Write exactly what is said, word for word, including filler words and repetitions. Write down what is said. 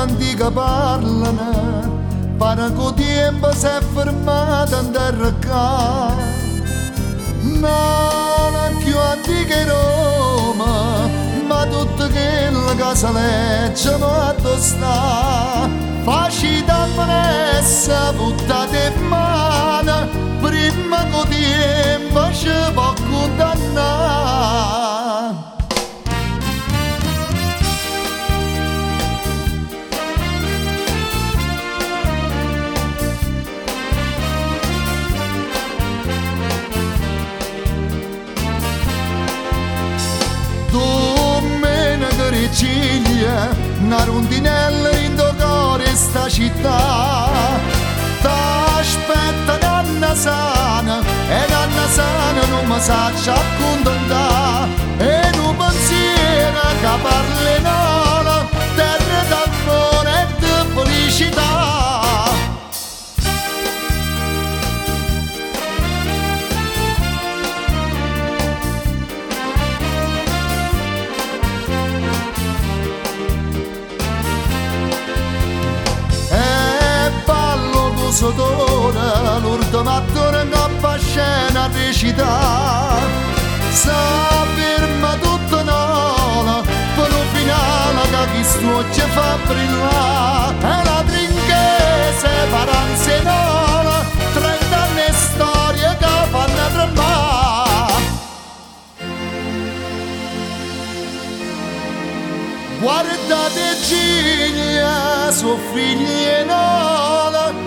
canti che parlano, pare che il tempo si è fermato in terra qua. Non è più antica Roma, ma tutto quello che si legge a sta. Facile ammonessa, buttate in mano, prima che il tempo ci può condannare. Ciglia, una rondinella in tuo cuore sta città. T'aspetta nanna sana, e nanna sana non mi sa ci accontentare. E un pensiero che parla in ola, terra d'amore e di felicità. Sotore, l'ultimo attore che fa scena recita. S'afferma tutto nola, per lo finale che chi stuoccia fa brillare. E la trinchese paranze nola, trent'anni e storie che fanno tremare. Guardate Giglia, suo figlio nola,